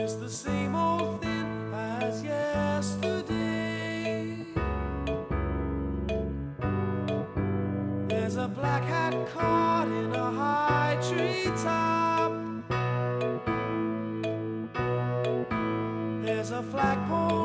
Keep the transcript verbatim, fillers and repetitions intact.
It's the same old thing as yesterday. There's a black hat caught in a high tree top. There's a flagpole